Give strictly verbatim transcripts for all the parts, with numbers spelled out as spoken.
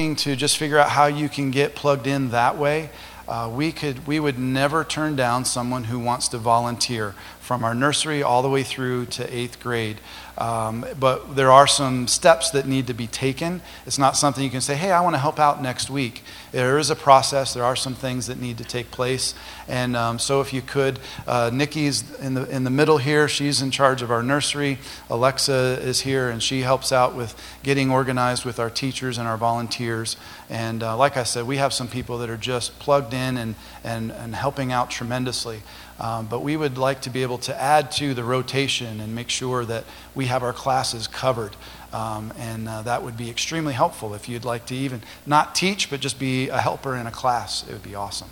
looking to just figure out how you can get plugged in that way, uh, we could we would never turn down someone who wants to volunteer from our nursery all the way through to eighth grade. Um, but there are some steps that need to be taken. It's not something you can say, hey, I want to help out next week. There is a process. There are some things that need to take place. And um, so if you could, uh, Nikki's in the in the middle here. She's in charge of our nursery. Alexa is here, and she helps out with getting organized with our teachers and our volunteers. And uh, like I said, we have some people that are just plugged in and, and, and helping out tremendously. Um, but we would like to be able to add to the rotation and make sure that we have our classes covered. Um, and uh, that would be extremely helpful if you'd like to even not teach, but just be a helper in a class. It would be awesome.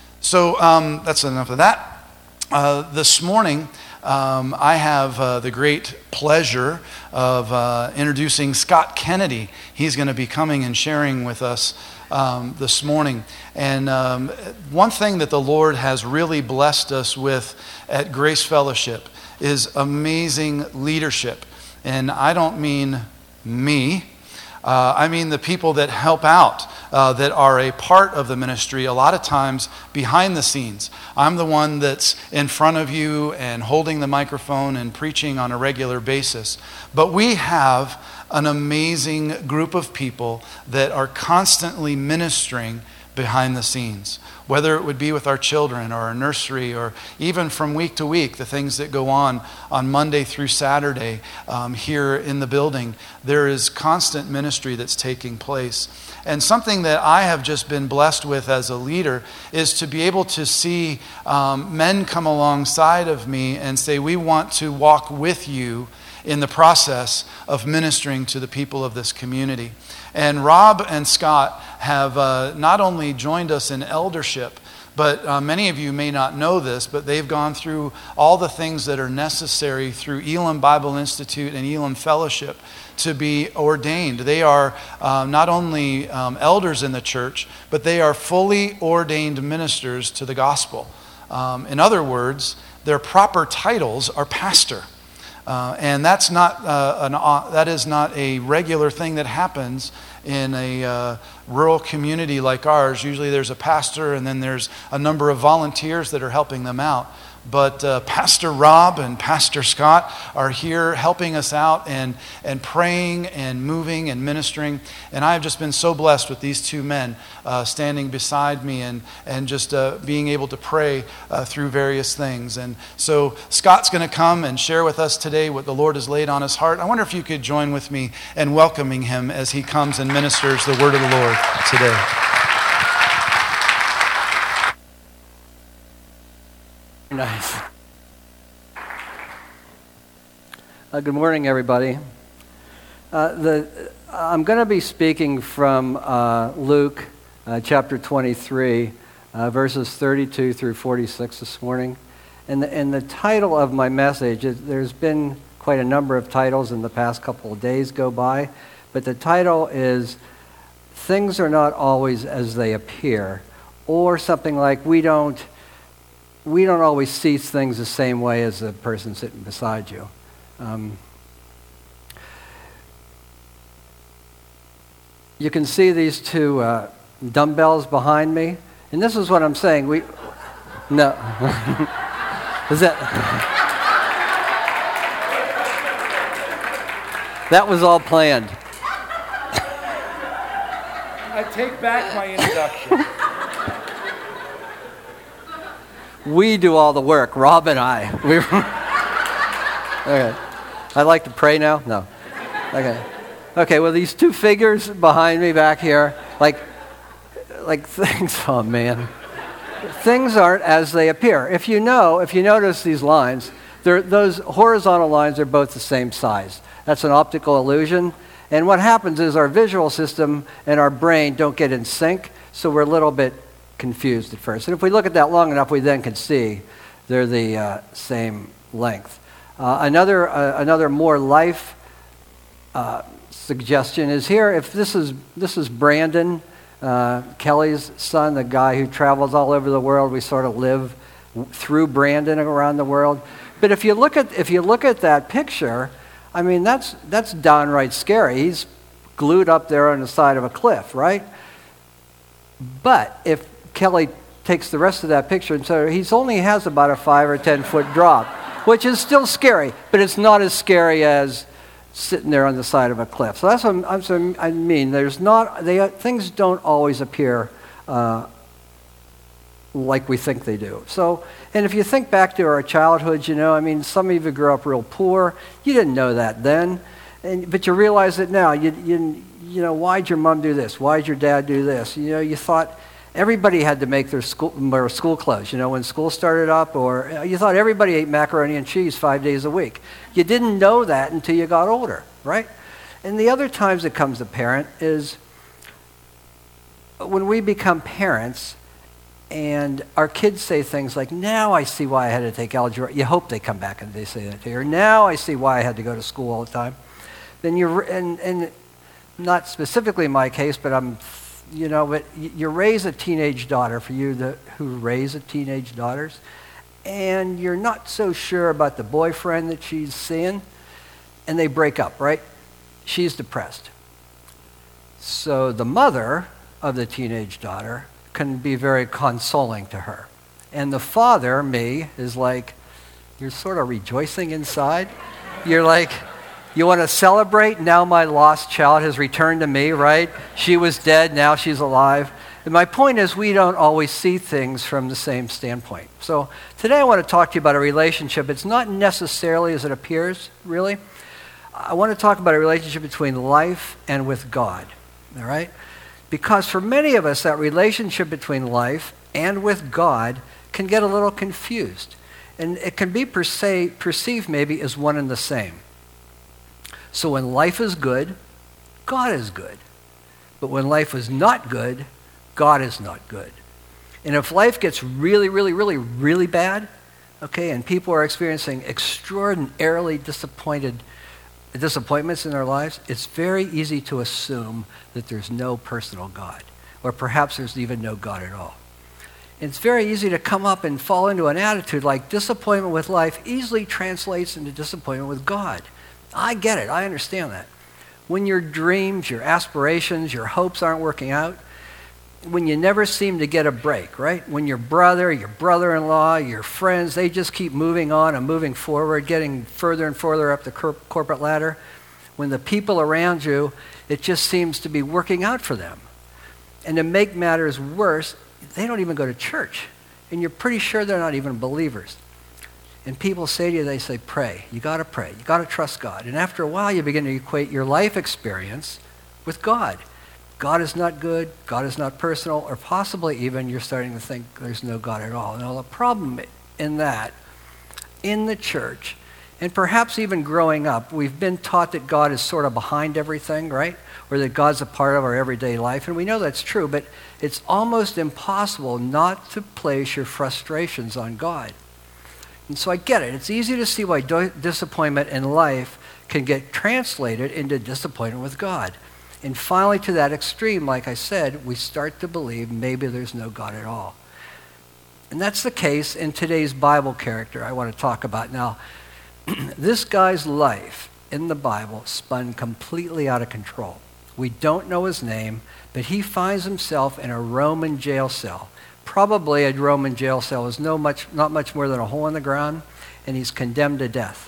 So um, that's enough of that. Uh, this morning, um, I have uh, the great pleasure of uh, introducing Scott Kennedy. He's going to be coming and sharing with us Um, this morning. And um, one thing that the Lord has really blessed us with at Grace Fellowship is amazing leadership. And I don't mean me. Uh, I mean the people that help out, uh, that are a part of the ministry, a lot of times behind the scenes. I'm the one that's in front of you and holding the microphone and preaching on a regular basis. But we have an amazing group of people that are constantly ministering behind the scenes, whether it would be with our children or our nursery, or even from week to week, the things that go on on Monday through Saturday um, here in the building. There is constant ministry that's taking place. And something that I have just been blessed with as a leader is to be able to see um, men come alongside of me and say, we want to walk with you in the process of ministering to the people of this community. And Rob and Scott have uh, not only joined us in eldership, but uh, many of you may not know this, but they've gone through all the things that are necessary through Elam Bible Institute and Elam Fellowship to be ordained. They are uh, not only um, elders in the church, but they are fully ordained ministers to the gospel. Um, in other words, their proper titles are pastor. Uh, and that's not uh, an, uh, that is not a regular thing that happens in a uh, rural community like ours. Usually there's a pastor and then there's a number of volunteers that are helping them out. But uh, Pastor Rob and Pastor Scott are here helping us out and, and praying and moving and ministering. And I have just been so blessed with these two men uh, standing beside me and, and just uh, being able to pray uh, through various things. And so Scott's going to come and share with us today what the Lord has laid on his heart. I wonder if you could join with me in welcoming him as he comes and ministers the word of the Lord today. Nice. Uh, good morning, everybody. Uh, the, I'm going to be speaking from uh, Luke uh, chapter twenty-three, uh, verses thirty-two through forty-six this morning. And the, and the title of my message, is, there's been quite a number of titles in the past couple of days go by, but the title is Things Are Not Always As They Appear, or something like we don't We don't always see things the same way as the person sitting beside you. Um, you can see these two uh, dumbbells behind me, and this is what I'm saying. We no, is that that was all planned. I take back my introduction. We do all the work, Rob and I. We okay. I'd like to pray now? No. Okay. Okay, well, these two figures behind me back here, like, like things, oh man. Things aren't as they appear. If you know, if you notice these lines, they're, those horizontal lines are both the same size. That's an optical illusion. And what happens is our visual system and our brain don't get in sync, so we're a little bit confused at first. And if we look at that long enough, we then can see they're the uh, same length. Uh, another uh, another more life uh, suggestion is here. If this is this is Brandon, uh, Kelly's son, the guy who travels all over the world. We sort of live through Brandon around the world. But if you look at if you look at that picture, I mean that's that's downright scary. He's glued up there on the side of a cliff, right? But if Kelly takes the rest of that picture and so he only has about a five or ten foot drop, which is still scary, but it's not as scary as sitting there on the side of a cliff. So that's what I'm, I'm, so I mean. There's not they things don't always appear uh, like we think they do. So, and if you think back to our childhood, you know, I mean, some of you grew up real poor. You didn't know that then, and but you realize it now. You you you know, why'd your mom do this? Why'd your dad do this? You know, you thought everybody had to make their school their school clothes. You know, when school started up, or you thought everybody ate macaroni and cheese five days a week. You didn't know that until you got older, right? And the other times it comes to parent is when we become parents. And our kids say things like, now I see why I had to take algebra. You hope they come back and they say that to you. Or now I see why I had to go to school all the time. Then you're, and, and not specifically in my case, but I'm, you know, but you raise a teenage daughter, for you to, who raise a teenage daughters, and you're not so sure about the boyfriend that she's seeing, and they break up, right? She's depressed. So the mother of the teenage daughter can be very consoling to her. And the father, me, is like, you're sort of rejoicing inside. You're like, you want to celebrate? Now my lost child has returned to me, right? She was dead, now she's alive. And my point is, we don't always see things from the same standpoint. So today I want to talk to you about a relationship. It's not necessarily as it appears, really. I want to talk about a relationship between life and with God, all right? Because for many of us, that relationship between life and with God can get a little confused. And it can be per se, perceived maybe as one and the same. So when life is good, God is good. But when life is not good, God is not good. And if life gets really, really, really, really bad, okay, and people are experiencing extraordinarily disappointed disappointments in their lives, it's very easy to assume that there's no personal God, or perhaps there's even no God at all. It's very easy to come up and fall into an attitude like disappointment with life easily translates into disappointment with God. I get it. I understand that. When your dreams, your aspirations, your hopes aren't working out, when you never seem to get a break, right? When your brother, your brother-in-law, your friends, they just keep moving on and moving forward, getting further and further up the cor- corporate ladder. When the people around you, it just seems to be working out for them. And to make matters worse, they don't even go to church. And you're pretty sure they're not even believers. And people say to you, they say, pray. You got to pray. You got to trust God. And after a while, you begin to equate your life experience with God. God is not good, God is not personal, or possibly even you're starting to think there's no God at all. Now the problem in that, in the church, and perhaps even growing up, we've been taught that God is sort of behind everything, right? Or that God's a part of our everyday life, and we know that's true, but it's almost impossible not to place your frustrations on God. And so I get it. It's easy to see why do- disappointment in life can get translated into disappointment with God. And finally, to that extreme, like I said, we start to believe maybe there's no God at all. And that's the case in today's Bible character I want to talk about. Now, this guy's life in the Bible spun completely out of control. We don't know his name, but he finds himself in a Roman jail cell. Probably a Roman jail cell is no much, not much more than a hole in the ground, and he's condemned to death.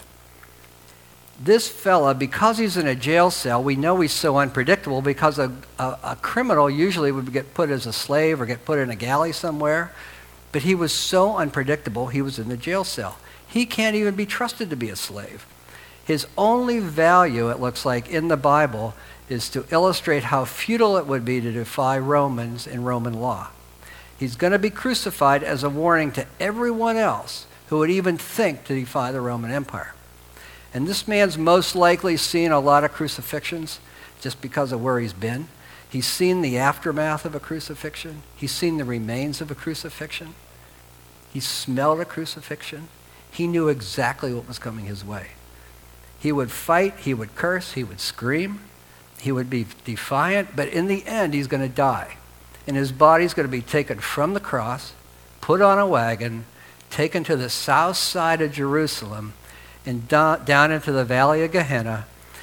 This fella, because he's in a jail cell, we know he's so unpredictable because a, a, a criminal usually would get put as a slave or get put in a galley somewhere. But he was so unpredictable, he was in the jail cell. He can't even be trusted to be a slave. His only value, it looks like, in the Bible is to illustrate how futile it would be to defy Romans and Roman law. He's going to be crucified as a warning to everyone else who would even think to defy the Roman Empire. And this man's most likely seen a lot of crucifixions just because of where he's been. He's seen the aftermath of a crucifixion. He's seen the remains of a crucifixion. He smelled a crucifixion. He knew exactly what was coming his way. He would fight, he would curse, he would scream, he would be defiant, but in the end he's going to die. And his body's going to be taken from the cross, put on a wagon, taken to the south side of Jerusalem, and down, down into the valley of Gehenna,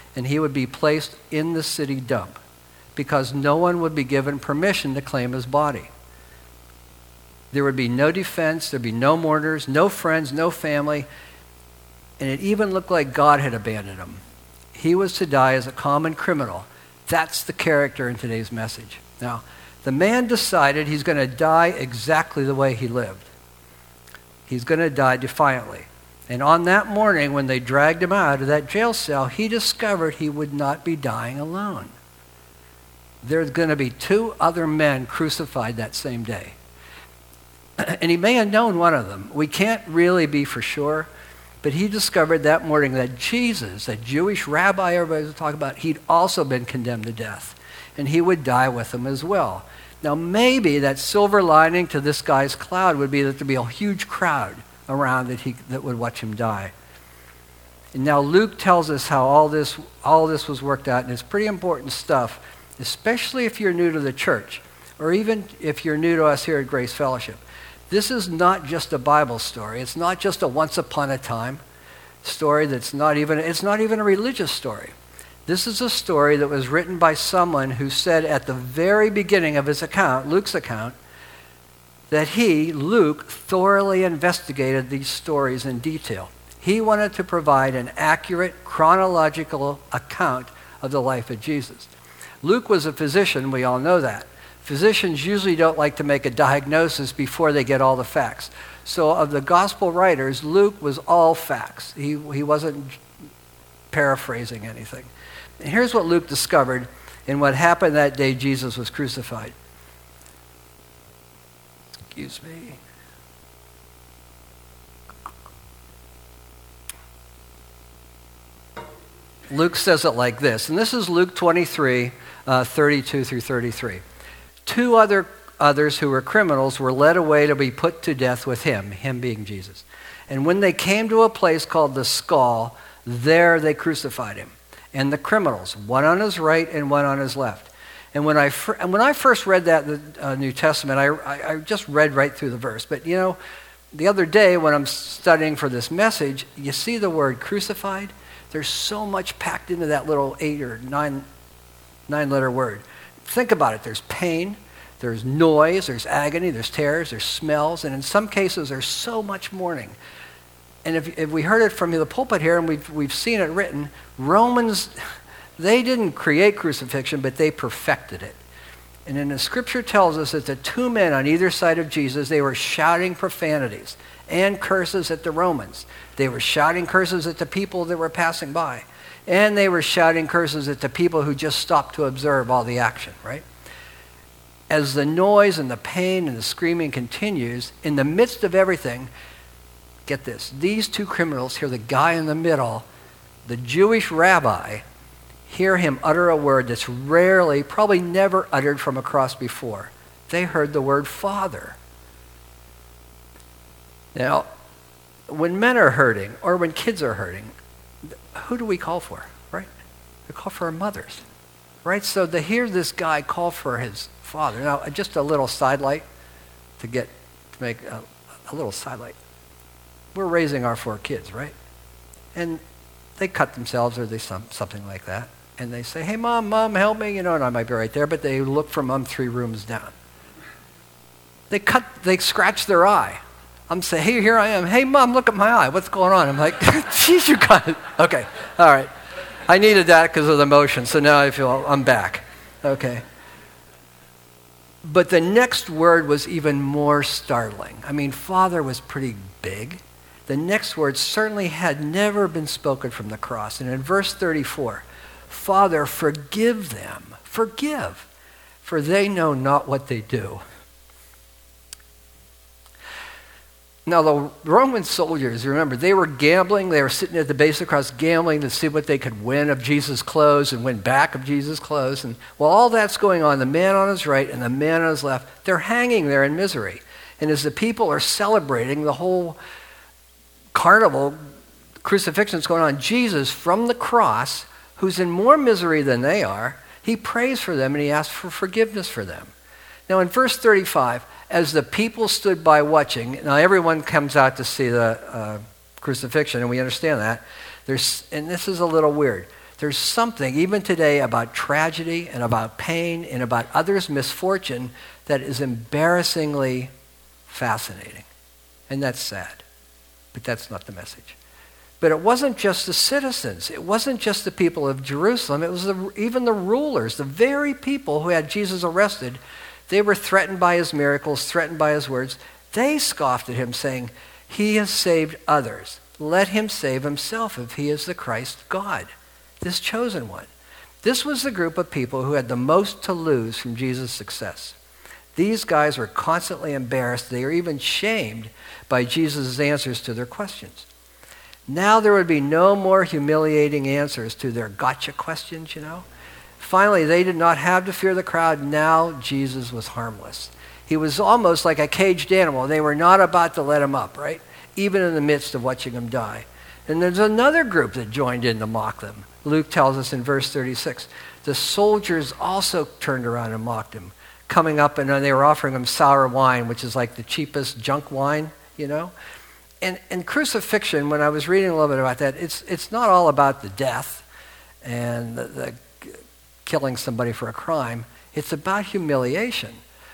and he would be placed in the city dump because no one would be given permission to claim his body. There would be no defense, there'd be no mourners, no friends, no family, and it even looked like God had abandoned him. He was to die as a common criminal. That's the character in today's message. Now, the man decided he's going to die exactly the way he lived. He's going to die defiantly. And on that morning, when they dragged him out of that jail cell, he discovered he would not be dying alone. There's going to be two other men crucified that same day. And he may have known one of them. We can't really be for sure, but he discovered that morning that Jesus, that Jewish rabbi everybody was talking about, he'd also been condemned to death, and he would die with them as well. Now, maybe that silver lining to this guy's cloud would be that there'd be a huge crowd around that he that would watch him die. And now Luke tells us how all this all this was worked out, and it's pretty important stuff, especially if you're new to the church, or even if you're new to us here at Grace Fellowship. This is not just a Bible story. It's not just a once upon a time story that's not even, it's not even a religious story. This is a story that was written by someone who said at the very beginning of his account, Luke's account, that he, Luke, thoroughly investigated these stories in detail. He wanted to provide an accurate chronological account of the life of Jesus. Luke was a physician, we all know that. Physicians usually don't like to make a diagnosis before they get all the facts. So of the gospel writers, Luke was all facts. He, he wasn't paraphrasing anything. And here's what Luke discovered in what happened that day Jesus was crucified. Excuse me. Luke says it like this, and this is Luke twenty-three, uh, thirty-two through thirty-three. Two other others who were criminals were led away to be put to death with him, him being Jesus. And when they came to a place called the Skull, there they crucified him. And the criminals, one on his right and one on his left. And when I, fir- and when I first read that in the uh, New Testament, I, I, I just read right through the verse. But you know, the other day when I'm studying for this message, you see the word crucified? There's so much packed into that little eight or nine, nine letter word. Think about it. There's pain, there's noise, there's agony, there's terrors, there's smells, and in some cases there's so much mourning. And if, if we heard it from the pulpit here, and we've, we've seen it written, Romans, they didn't create crucifixion, but they perfected it. And then the scripture tells us that the two men on either side of Jesus, they were shouting profanities and curses at the Romans. They were shouting curses at the people that were passing by. And they were shouting curses at the people who just stopped to observe all the action, right? As the noise and the pain and the screaming continues, in the midst of everything, get this, these two criminals hear the guy in the middle, the Jewish rabbi, hear him utter a word that's rarely, probably never uttered from a cross before. They heard the word Father. Now, when men are hurting or when kids are hurting, who do we call for, right? We call for our mothers, right? So to hear this guy call for his father. Now, just a little sidelight to get, to make a, a little sidelight. We're raising our four kids, right? And they cut themselves or they some, something like that. And they say, hey, mom, mom, help me. You know, and I might be right there, but they look for mom three rooms down. They cut, they scratch their eye. I'm saying, hey, here I am. Hey, mom, look at my eye. What's going on? I'm like, geez, you got it. Okay, all right. I needed that because of the motion, so now I feel I'm back. Okay. But the next word was even more startling. I mean, Father was pretty big. The next word certainly had never been spoken from the cross. And in verse thirty-four, Father, forgive them, forgive, for they know not what they do. Now, the Roman soldiers, remember, they were gambling. They were sitting at the base of the cross gambling to see what they could win of Jesus' clothes and win back of Jesus' clothes. And while all that's going on, the man on his right and the man on his left, they're hanging there in misery. And as the people are celebrating the whole carnival, crucifixion is going on, Jesus from the cross, who's in more misery than they are, he prays for them and he asks for forgiveness for them. Now, in verse thirty-five, as the people stood by watching, now everyone comes out to see the uh, crucifixion, and we understand that. There's, and this is a little weird. There's something, even today, about tragedy and about pain and about others' misfortune that is embarrassingly fascinating. And that's sad. But that's not the message. But it wasn't just the citizens. It wasn't just the people of Jerusalem. It was the, even the rulers, the very people who had Jesus arrested. They were threatened by his miracles, threatened by his words. They scoffed at him, saying, "He has saved others. Let him save himself if he is the Christ God, this chosen one." This was the group of people who had the most to lose from Jesus' success. These guys were constantly embarrassed. They were even shamed by Jesus' answers to their questions. Now there would be no more humiliating answers to their gotcha questions, you know. Finally, they did not have to fear the crowd. Now Jesus was harmless. He was almost like a caged animal. They were not about to let him up, right? Even in the midst of watching him die. And there's another group that joined in to mock them. Luke tells us in verse thirty-six, the soldiers also turned around and mocked him, coming up and they were offering him sour wine, which is like the cheapest junk wine, you know. And, and crucifixion, when I was reading a little bit about that, it's, it's not all about the death and the, the killing somebody for a crime. It's about humiliation.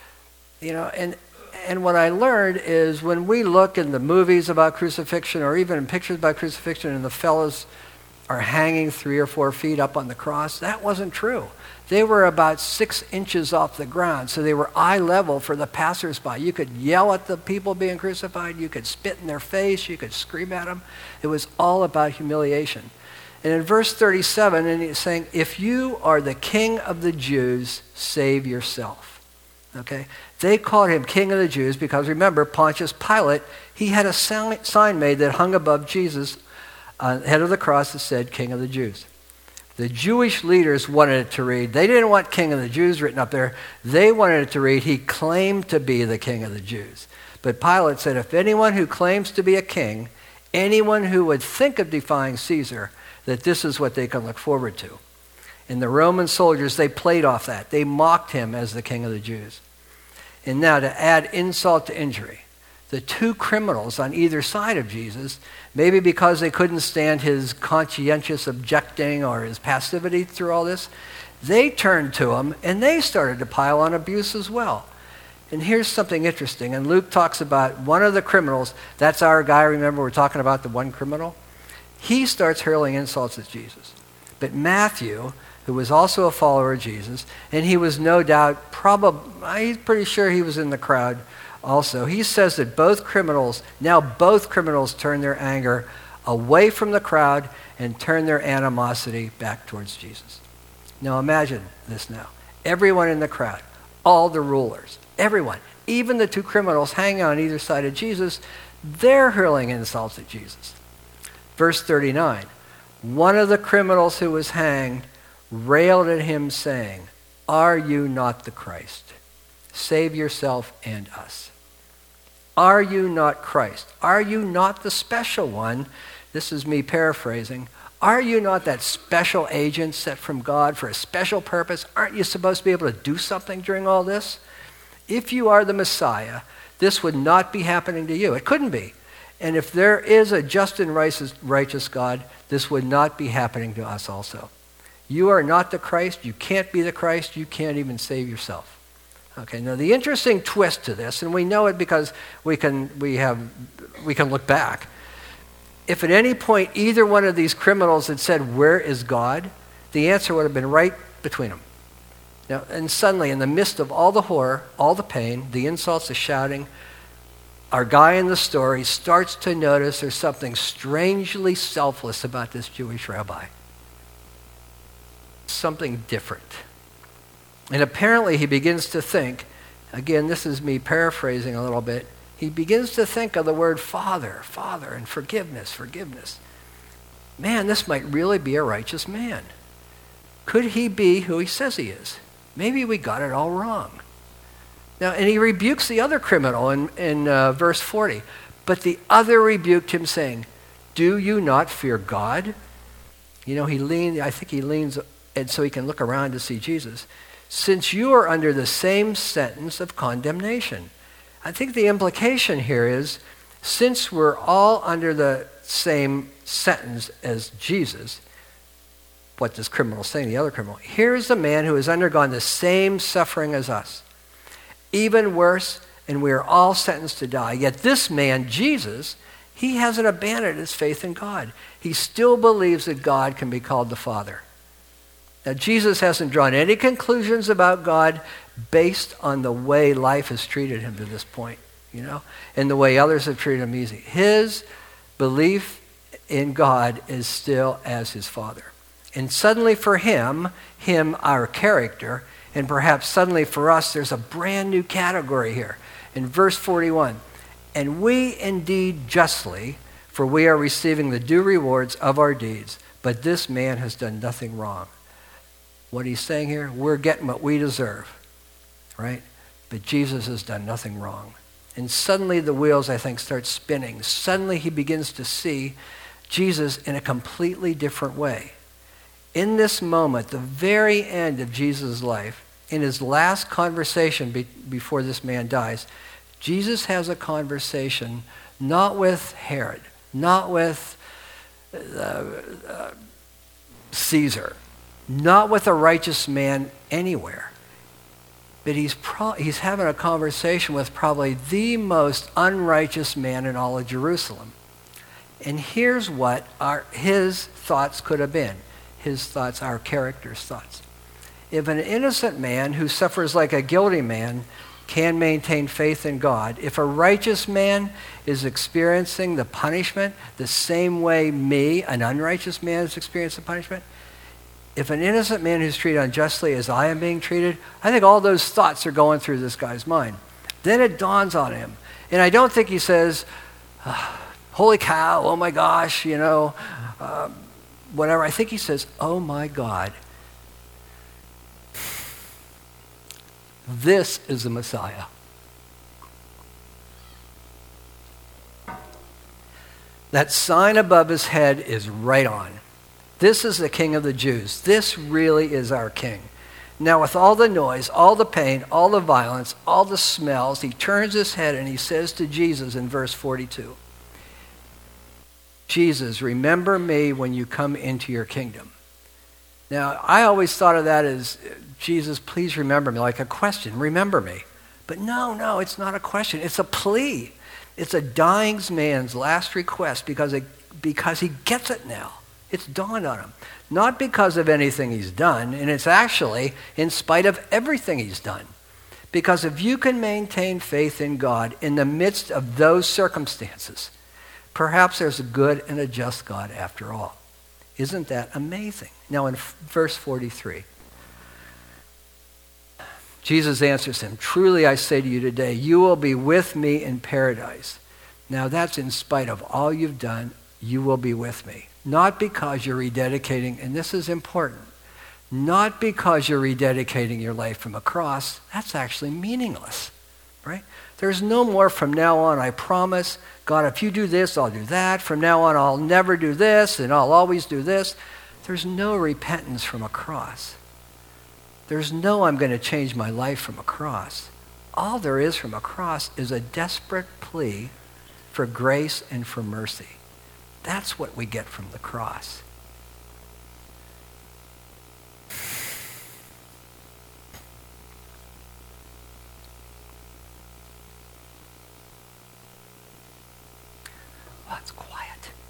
You know, and and what I learned is when we look in the movies about crucifixion or even in pictures about crucifixion and the fellows are hanging three or four feet up on the cross, that wasn't true. They were about six inches off the ground, so they were eye level for the passersby. You could yell at the people being crucified, you could spit in their face, you could scream at them. It was all about humiliation. And in verse thirty-seven, and he's saying, "If you are the king of the Jews, save yourself." Okay? They called him King of the Jews because, remember, Pontius Pilate, he had a sign made that hung above Jesus, uh, head of the cross, that said King of the Jews. The Jewish leaders wanted it to read, they didn't want King of the Jews written up there. They wanted it to read, he claimed to be the King of the Jews. But Pilate said, if anyone who claims to be a king, anyone who would think of defying Caesar, that this is what they can look forward to. And the Roman soldiers, they played off that. They mocked him as the King of the Jews. And now to add insult to injury, the two criminals on either side of Jesus, maybe because they couldn't stand his conscientious objecting or his passivity through all this, they turned to him and they started to pile on abuse as well. And here's something interesting. And Luke talks about one of the criminals. That's our guy. Remember, we're talking about the one criminal. He starts hurling insults at Jesus. But Matthew, who was also a follower of Jesus, and he was no doubt, probably, he's pretty sure he was in the crowd also. He says that both criminals, now both criminals turn their anger away from the crowd and turn their animosity back towards Jesus. Now imagine this now. Everyone in the crowd, all the rulers, everyone, even the two criminals hanging on either side of Jesus, they're hurling insults at Jesus. Verse thirty-nine, one of the criminals who was hanged railed at him, saying, "Are you not the Christ? Save yourself and us." Are you not Christ? Are you not the special one? This is me paraphrasing. Are you not that special agent set from God for a special purpose? Aren't you supposed to be able to do something during all this? If you are the Messiah, this would not be happening to you. It couldn't be. And if there is a just and righteous God, this would not be happening to us also. You are not the Christ. You can't be the Christ. You can't even save yourself. Okay, now the interesting twist to this, and we know it because we can we have we can look back. If at any point either one of these criminals had said, "Where is God?" the answer would have been right between them. Now, and suddenly, in the midst of all the horror, all the pain, the insults, the shouting, our guy in the story starts to notice there's something strangely selfless about this Jewish rabbi. Something different. And apparently he begins to think, again, this is me paraphrasing a little bit, he begins to think of the word Father, Father, and forgiveness, forgiveness. Man, this might really be a righteous man. Could he be who he says he is? Maybe we got it all wrong. Now, and he rebukes the other criminal in, in uh, verse forty. But the other rebuked him, saying, "Do you not fear God?" You know, he leaned, I think he leans, and so he can look around to see Jesus. "Since you are under the same sentence of condemnation." I think the implication here is, since we're all under the same sentence as Jesus, what this criminal is saying, the other criminal. Here's a man who has undergone the same suffering as us, even worse, and we are all sentenced to die. Yet this man, Jesus, he hasn't abandoned his faith in God. He still believes that God can be called the Father. Now, Jesus hasn't drawn any conclusions about God based on the way life has treated him to this point, you know, and the way others have treated him easy. His belief in God is still as his Father. And suddenly for him, him, our character, and perhaps suddenly for us, there's a brand new category here. In verse forty-one, and we indeed justly, for we are receiving the due rewards of our deeds, but this man has done nothing wrong. What he's saying here, we're getting what we deserve, right? But Jesus has done nothing wrong. And suddenly the wheels, I think, start spinning. Suddenly he begins to see Jesus in a completely different way. In this moment, the very end of Jesus' life, in his last conversation be- before this man dies, Jesus has a conversation not with Herod, not with uh, uh, Caesar, not with a righteous man anywhere, but he's, pro- he's having a conversation with probably the most unrighteous man in all of Jerusalem. And here's what our, his thoughts could have been. His thoughts, our character's thoughts. If an innocent man who suffers like a guilty man can maintain faith in God, if a righteous man is experiencing the punishment the same way me, an unrighteous man, is experiencing the punishment, if an innocent man who's treated unjustly as I am being treated, I think all those thoughts are going through this guy's mind. Then it dawns on him. And I don't think he says, holy cow, oh my gosh, you know, uh, whatever. I think he says, oh my God, this is the Messiah. That sign above his head is right on. This is the King of the Jews. This really is our King. Now, with all the noise, all the pain, all the violence, all the smells, he turns his head and he says to Jesus in verse forty-two, Jesus, remember me when you come into your kingdom. Now, I always thought of that as, Jesus, please remember me, like a question, remember me. But no, no, it's not a question. It's a plea. It's a dying man's last request because, it, because he gets it now. It's dawned on him. Not because of anything he's done, and it's actually in spite of everything he's done. Because if you can maintain faith in God in the midst of those circumstances, perhaps there's a good and a just God after all. Isn't that amazing? Now in verse forty-three, Jesus answers him, truly I say to you today, you will be with me in paradise. Now that's in spite of all you've done, you will be with me. Not because you're rededicating, and this is important, not because you're rededicating your life from a cross. That's actually meaningless, right? There's no more from now on, I promise. God, if you do this, I'll do that. From now on, I'll never do this, and I'll always do this. There's no repentance from a cross. There's no I'm going to change my life from a cross. All there is from a cross is a desperate plea for grace and for mercy. That's what we get from the cross. Well, it's quiet.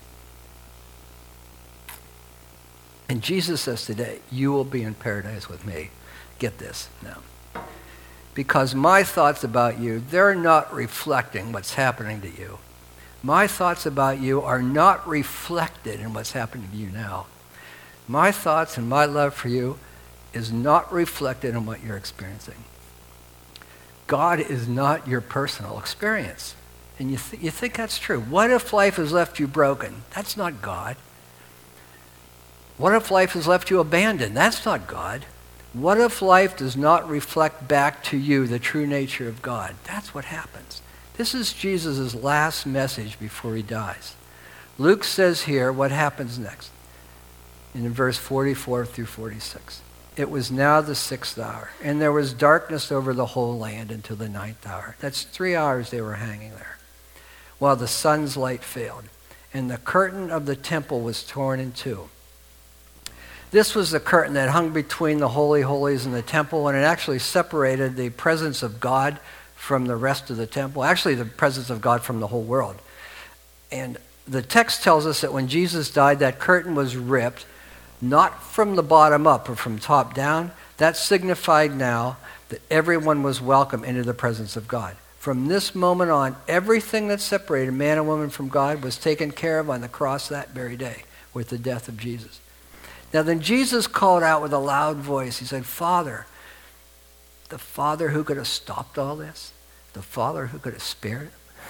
And Jesus says today, you will be in paradise with me. Get this now. Because my thoughts about you, they're not reflecting what's happening to you. My thoughts about you are not reflected in what's happening to you now. My thoughts and my love for you is not reflected in what you're experiencing. God is not your personal experience. And you, th- you think that's true. What if life has left you broken? That's not God. What if life has left you abandoned? That's not God. What if life does not reflect back to you the true nature of God? That's what happens. This is Jesus' last message before he dies. Luke says here what happens next in verse forty-four through forty-six. It was now the sixth hour, and there was darkness over the whole land until the ninth hour. That's three hours they were hanging there, while the sun's light failed, and the curtain of the temple was torn in two. This was the curtain that hung between the Holy Holies and the temple, and it actually separated the presence of God from the rest of the temple. Actually, the presence of God from the whole world. And the text tells us that when Jesus died, that curtain was ripped, not from the bottom up or from top down. That signified now that everyone was welcome into the presence of God. From this moment on, everything that separated man and woman from God was taken care of on the cross that very day with the death of Jesus. Now then Jesus called out with a loud voice. He said, Father, the Father who could have stopped all this, the Father who could have spared it.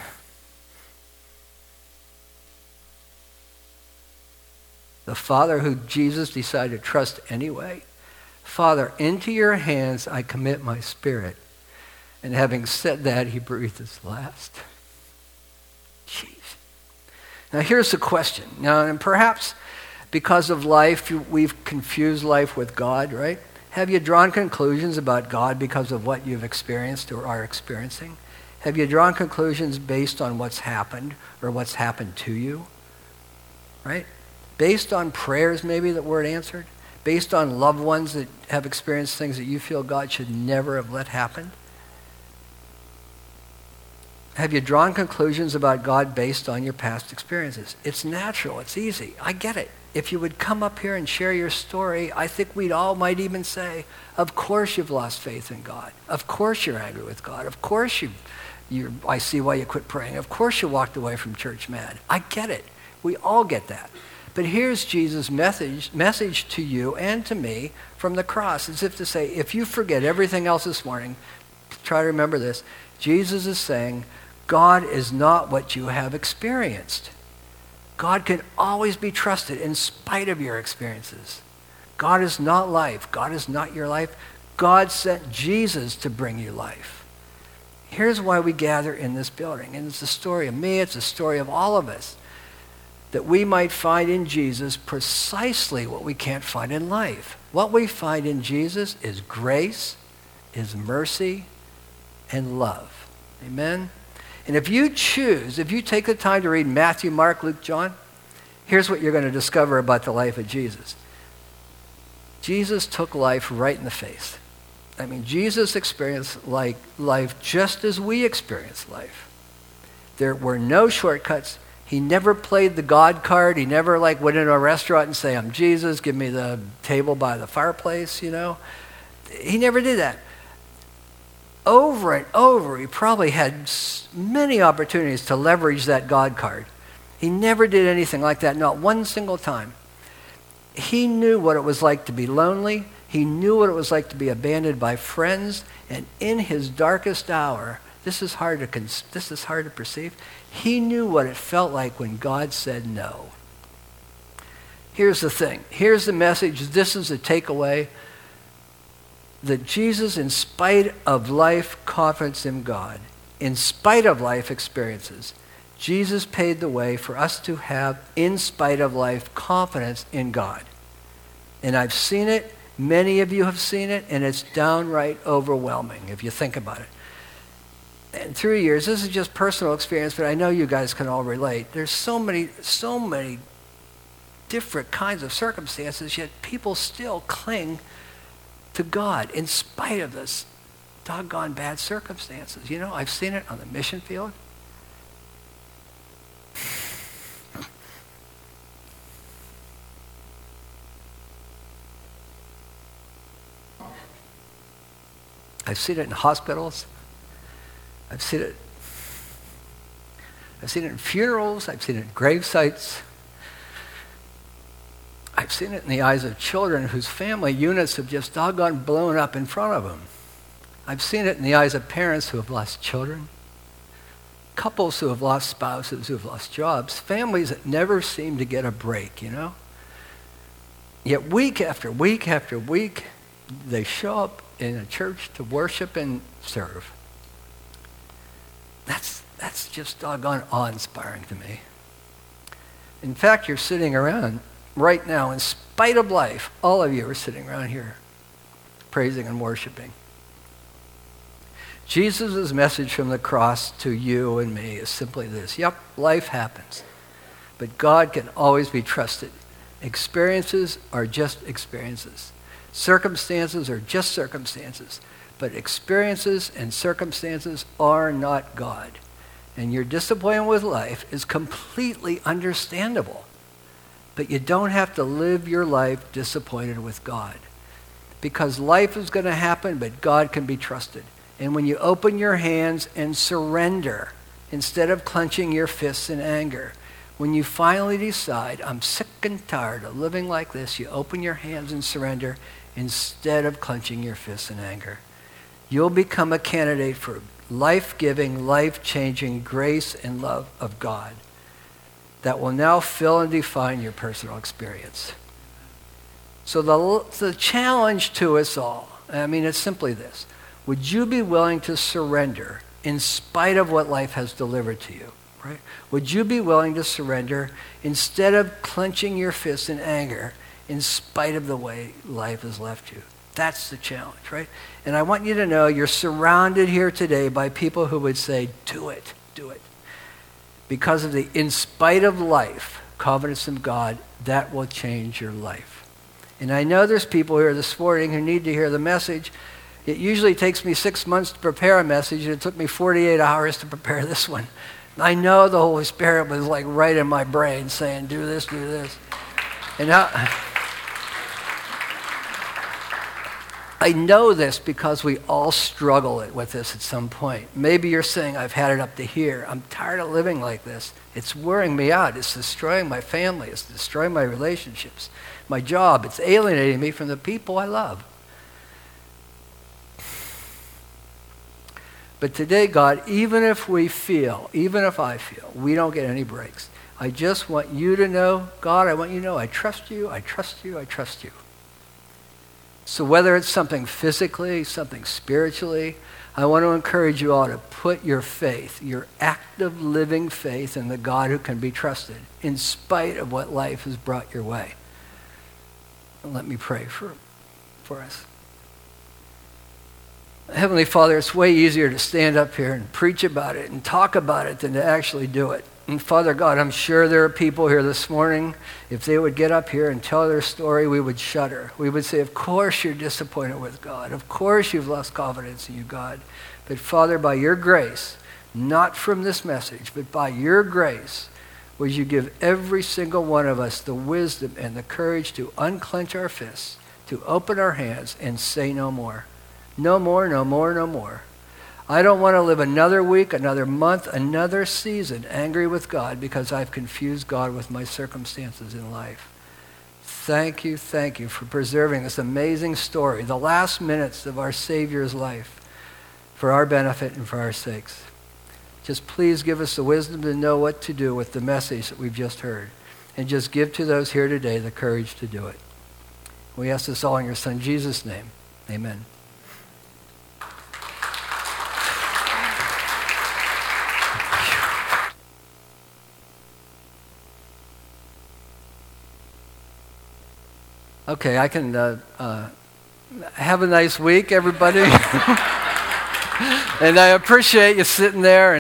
The Father who Jesus decided to trust anyway. Father, into your hands I commit my spirit. And having said that, he breathed his last. Jeez. Now here's the question. Now, and perhaps because of life, we've confused life with God, right? Have you drawn conclusions about God because of what you've experienced or are experiencing? Have you drawn conclusions based on what's happened or what's happened to you? Right? Based on prayers maybe that weren't answered? Based on loved ones that have experienced things that you feel God should never have let happen? Have you drawn conclusions about God based on your past experiences? It's natural. It's easy. I get it. If you would come up here and share your story, I think we'd all might even say, of course you've lost faith in God. Of course you're angry with God. Of course you, you I see why you quit praying. Of course you walked away from church mad. I get it. We all get that. But here's Jesus' message, message to you and to me from the cross, as if to say, if you forget everything else this morning, try to remember this. Jesus is saying, God is not what you have experienced. God can always be trusted in spite of your experiences. God is not life. God is not your life. God sent Jesus to bring you life. Here's why we gather in this building. And it's the story of me. It's the story of all of us. That we might find in Jesus precisely what we can't find in life. What we find in Jesus is grace, is mercy, and love. Amen? And if you choose, if you take the time to read Matthew, Mark, Luke, John, here's what you're going to discover about the life of Jesus. Jesus took life right in the face. I mean, Jesus experienced like life just as we experience life. There were no shortcuts. He never played the God card. He never like went into a restaurant and say, I'm Jesus, give me the table by the fireplace, you know. He never did that. Over and over, he probably had many opportunities to leverage that God card. He never did anything like that, not one single time. He knew what it was like to be lonely. He knew what it was like to be abandoned by friends. And in his darkest hour, this is hard to cons- this is hard to perceive. He knew what it felt like when God said no. Here's the thing. Here's the message. This is the takeaway. That Jesus, in spite of life confidence in God, in spite of life experiences, Jesus paid the way for us to have, in spite of life, confidence in God. And I've seen it. Many of you have seen it. And it's downright overwhelming if you think about it. And through years, this is just personal experience, but I know you guys can all relate. There's so many, so many different kinds of circumstances, yet people still cling to God in spite of this doggone bad circumstances. You know, I've seen it on the mission field. I've seen it in hospitals. I've seen it. I've seen it in funerals. I've seen it in grave sites. I've seen it in the eyes of children whose family units have just doggone blown up in front of them. I've seen it in the eyes of parents who have lost children, couples who have lost spouses, who have lost jobs, families that never seem to get a break, you know? Yet week after week after week, they show up in a church to worship and serve. That's, that's just doggone awe-inspiring to me. In fact, you're sitting around right now, in spite of life, all of you are sitting around here praising and worshiping. Jesus' message from the cross to you and me is simply this. Yep, life happens. But God can always be trusted Experiences are just experiences. Circumstances are just circumstances. But experiences and circumstances are not God. And your disappointment with life is completely understandable. But you don't have to live your life disappointed with God. Because life is going to happen, but God can be trusted. And when you open your hands and surrender, instead of clenching your fists in anger, when you finally decide, I'm sick and tired of living like this, you open your hands and surrender instead of clenching your fists in anger. You'll become a candidate for life-giving, life-changing grace and love of God that will now fill and define your personal experience. So the, the challenge to us all, I mean, it's simply this. Would you be willing to surrender in spite of what life has delivered to you? Right? Would you be willing to surrender instead of clenching your fists in anger in spite of the way life has left you? That's the challenge, right? And I want you to know you're surrounded here today by people who would say, do it, do it. Because of the in spite of life, confidence in God, that will change your life. And I know there's people here this morning who need to hear the message. It usually takes me six months to prepare a message, and it took me forty-eight hours to prepare this one. I know the Holy Spirit was like right in my brain saying, do this, do this. And now, I know this because we all struggle with this at some point. Maybe you're saying, I've had it up to here. I'm tired of living like this. It's wearing me out. It's destroying my family. It's destroying my relationships, my job. It's alienating me from the people I love. But today, God, even if we feel, even if I feel, we don't get any breaks, I just want you to know, God, I want you to know I trust you, I trust you, I trust you. So whether it's something physically, something spiritually, I want to encourage you all to put your faith, your active living faith in the God who can be trusted in spite of what life has brought your way. And let me pray for, for us. Heavenly Father, it's way easier to stand up here and preach about it and talk about it than to actually do it. And Father God, I'm sure there are people here this morning, if they would get up here and tell their story, we would shudder. We would say, of course you're disappointed with God. Of course you've lost confidence in you, God. But Father, by your grace, not from this message, but by your grace, would you give every single one of us the wisdom and the courage to unclench our fists, to open our hands and say no more. No more, no more, no more. I don't want to live another week, another month, another season angry with God because I've confused God with my circumstances in life. Thank you, thank you for preserving this amazing story, the last minutes of our Savior's life, for our benefit and for our sakes. Just please give us the wisdom to know what to do with the message that we've just heard. And just give to those here today the courage to do it. We ask this all in your Son, Jesus' name. Amen. Okay, I can uh, uh, have a nice week, everybody. And I appreciate you sitting there. And